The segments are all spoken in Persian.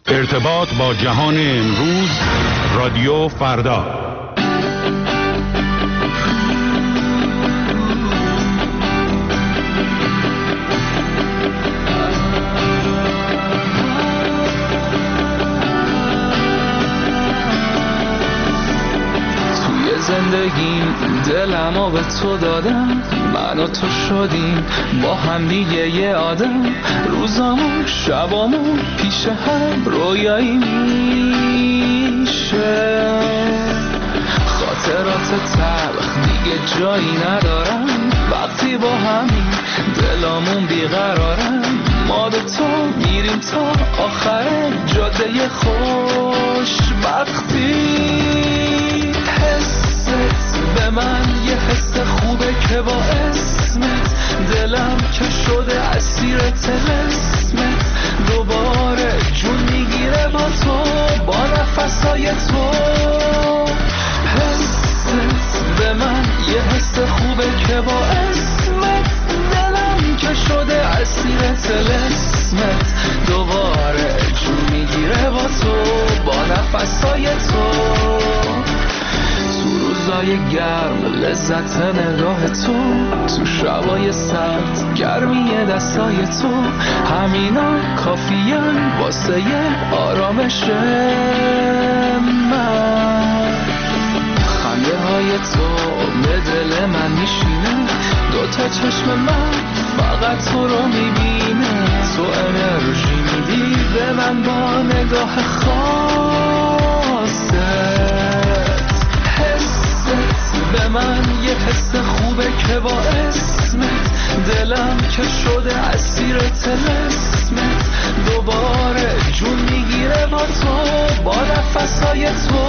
ارتباط با جهان امروز، رادیو فردا. زندگیم دلمو به تو دادم، من و تو شدیم با هم دیگه یه آدم. روزامو شبامو پیش هم رویایی میشه، خاطرات تلخ دیگه جایی ندارم. وقتی با همین دلامون بیقرارم، ما دوتا میریم تا آخر جاده خوشبختی. به من یه حس خوبه که با اسمت دلم که شده اسیر طلسمت، دوباره جون میگیره با تو، با نفسای تو. حست به من یه حس خوبه که با اسمت دلم که شده اسیر طلسمت، دوباره جون میگیره با تو، با نفسای تو. روزای گرم لذت نگاه تو، تو شبای سرد گرمی دستای تو، همینا کافیان واسه آرامش من. خنده های تو به دل من میشینه، دوتا چشم من فقط تو رو میبینه. تو انرژی میدی به من با نگاه خاصه، به من یه حس خوبه که با اسمت دلم که شده اسیر طلسمت، دوباره جون میگیره با تو، با نفسای تو.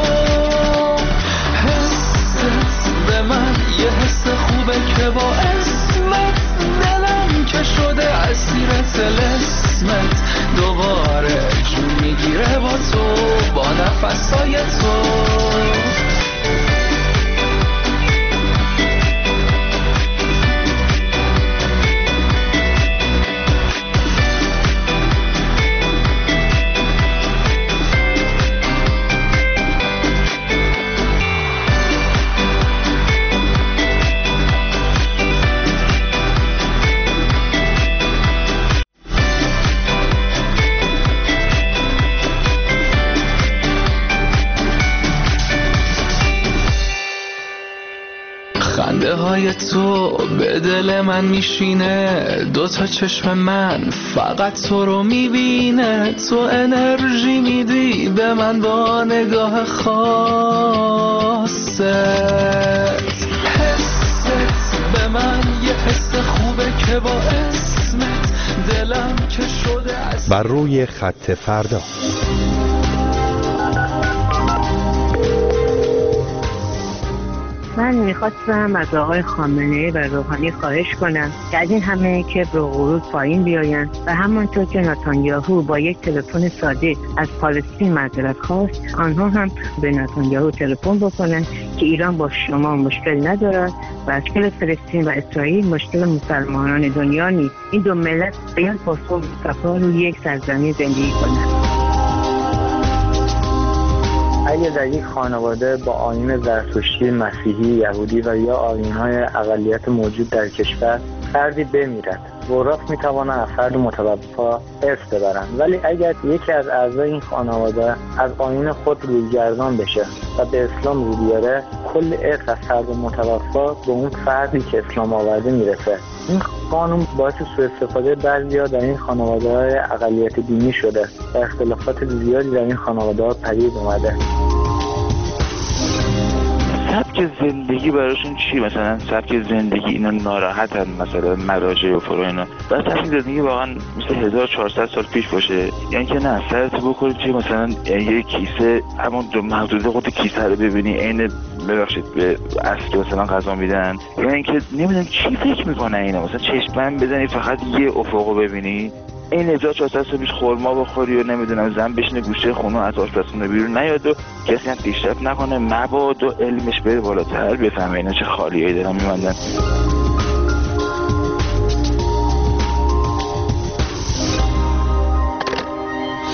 حست به من یه حس خوبه که با اسمت دلم که شده اسیر طلسمت، دوباره جون میگیره با تو، با نفسای تو. خنده های تو به دل من میشینه، دوتا چشم من فقط تو رو میبینه. تو انرژی میدی به من با نگاه خاصت، حست به من یه حس خوبه که با اسمت دلم که شده بر روی خط فردا. من میخواستم از آقای خامنه‌ای و روحانی خواهش کنم که از این همه کبر و غرور پایین بیاین و همانطور که نتانیاهو با یک تلفن ساده از فلسطین معذرت خواست، آنها هم به نتانیاهو تلفن بکنن که ایران با شما مشکل ندارد و مشکل فلسطین و اسرائیل مشکل مسلمانان دنیا نیست. این دو ملت باید با صلح و صفا روی یک سرزمین زندگی کنند. اگر در یک خانواده با آیین زرتشتی، مسیحی، یهودی و یا آیین‌های اقلیت موجود در کشور فردی بمیرد، وراث می‌توانند از فرد متوفا ارث ببرند، ولی اگر یکی از اعضای این خانواده از آیین خود رویگردان بشه و به اسلام رو بیاره، کل ارث از فرد متوفا به اون فردی که اسلام آورده میرسه. این قانون باعث سوء استفاده بعضی‌ها در این خانواده‌های اقلیت دینی شده و اختلافات زیادی در این خانواده‌ها پدید اومده. سبک زندگی براشون چی؟ مثلا سبک زندگی اینا ناراحتن، مثلا مراجع و فرو اینا، بس سبک زندگی واقعا مثل 1400 سال پیش باشه، یعنی که نه سرت بکنی چی، مثلا یه کیسه همون دو محدوده خود کیسه رو ببینی عین ببخشید به اصل مثلا غذا میدن، یعنی اینکه نمیدونم چی فکر میکنن اینا، مثلا چشم بزنی فقط یه افقو ببینی. این 1400 سال پیش خورما بخوری و نمیدونم زن بشینه گوشه خونه از آشپزخونه بیرون نیاد و کسی هم پیشرفت نکنه، مبادا علمش بره بالاتر بفهمه اینا چه خالیایی دارن میموندن.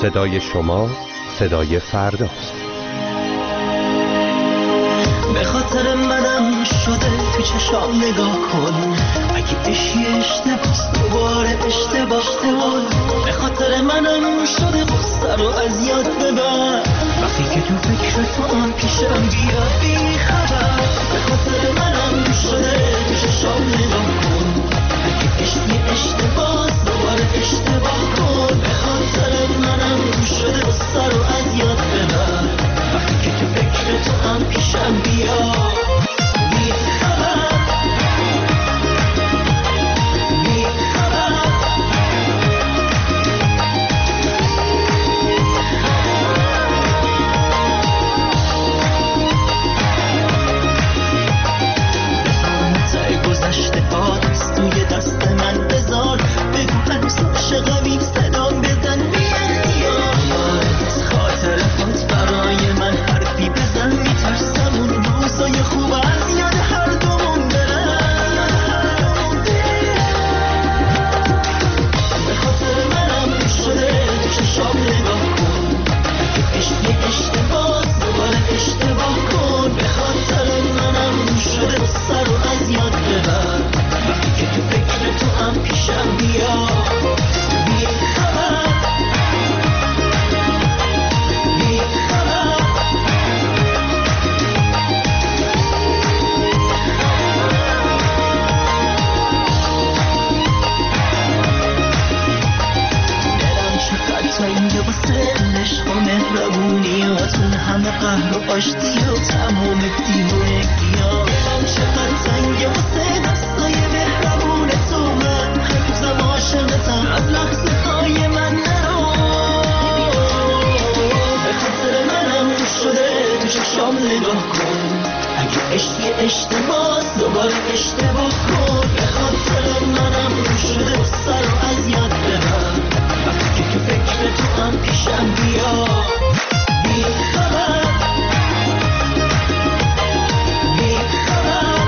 صدای شما، صدای فرداست. به خاطر منم شده تو چشام نگاه کن، اگه اشی اشتباس دوباره اشتباه کن. به خاطر منم شده غصه رو از یاد ببر، وقتی که تو فکر تو هم پیشم بیا بی خبر. به خاطر منم شده تو چشام نگاه کن، اگه اشی اشتباس دوباره اشتباه کن. به خاطر منم شده غصه رو از یاد ببر، وقتی که تو فکر تو هم پیشم بیا بی خبر. بی خبر بزار گذشته ها دست توی دست من بذار، بگو هنوز عاشقمی صدام بزن بی اختیار. از خاطر خود برای من حرفی بزن، میترسم اون روزای خوب از یاد هر دومون برن. به خاطر منم شده تو چشام نگاه کن، اگه عشقی اشتباس دوباره اشتباه کن. به خاطر منم شده سر رو از یاد ببر، وقتی که تو فکر تو هم پیشم بیا بی خبر. بی خبر دلم چقدر تنگه واسه عشق و مهربونیاتون، همه قهر و آشتی و تمام دیوونگی‌ها. دلم چقدر تنگه واسه دستای مهربونتون، من هنوزم عاشقتم از لحظه های من نرو. به خاطر منم شده تو چشام نگاه کن، اگه عشقی اشتباس دوباره اشتباه کن. به خاطر منم شده سر رو از یاد ببر، وقتی که تو فکر تو هم پیشم بیا بی خبر. بی خبر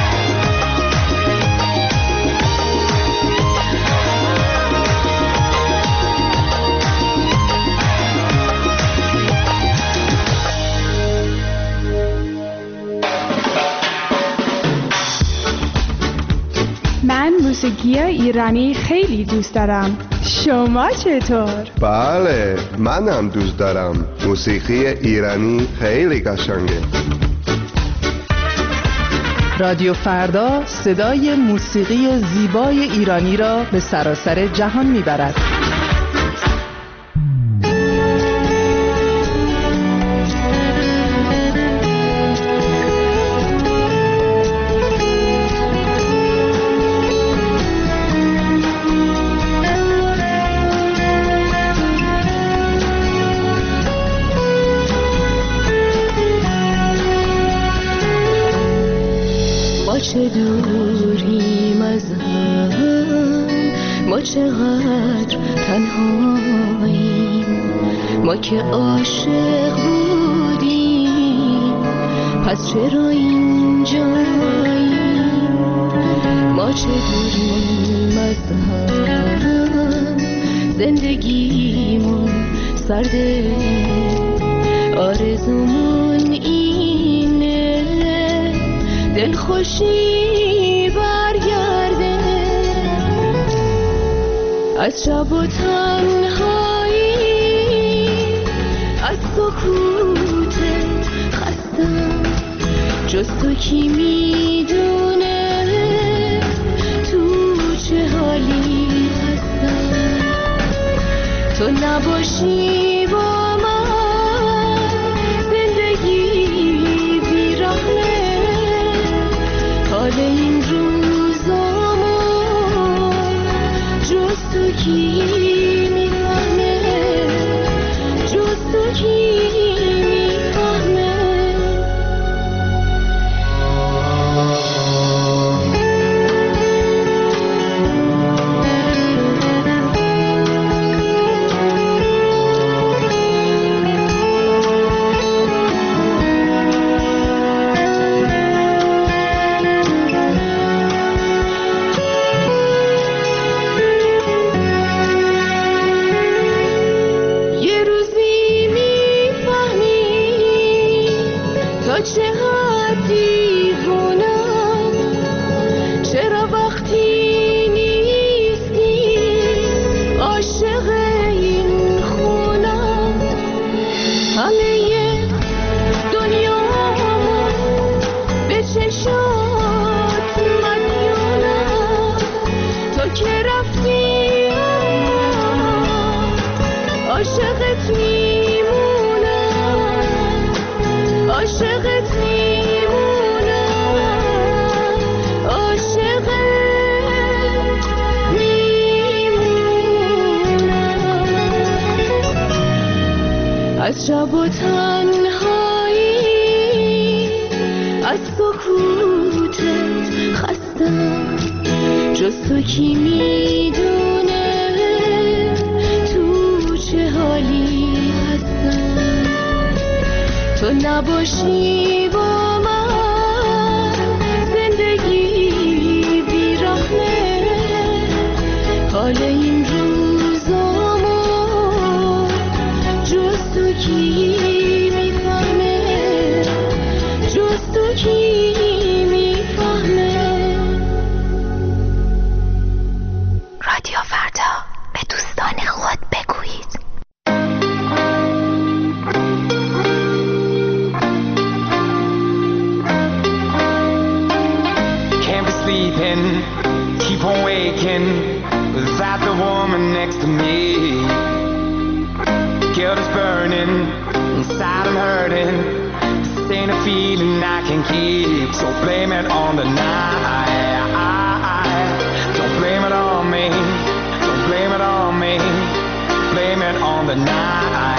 من موسیقی ایرانی خیلی دوست دارم. شما چطور؟ بله، منم دوست دارم. موسیقی ایرانی خیلی قشنگه. رادیو فردا صدای موسیقی زیبای ایرانی را به سراسر جهان میبرد. چه دوریم از هم، ما چقدر تنهاییم، ما که عاشق بودیم پس چرا اینجاییم. ما چه دوریم از هم، زندگیمون سرده، آرزومون اینه دل خوشی برگرده. از شب و تنهایی، از سکوتت خستم، جز تو کی میدونه تو چه حالی هستم. تو نباشی با من زندگی بیرحمه، حال این روزامون جز تو کی میفهمه، جز تو کی میفهمه. چقدر دیوونم، چرا وقتی نیستی عاشق این خونم. همه دنیامو به چشات مدیونم، تو که رفتی عاشقت میمونم، عاشقت میمونم، عاشقت میمونم. از شب و تنهایی، از سکوتت خستم، جز تو کی میدونه تو چه حالی هستم. تو نباشی با من زندگی بیرحمه، حال این روزامو جز تو کی میفهمه، جز تو کی میفهمه. رادیو فردا، به دوستان خود بگویید. Keep on waking without the woman next to me. Guilt is burning, inside I'm hurting. This ain't a feeling I can keep, so blame it on the night. Don't blame it on me, don't blame it on me, blame it on the night.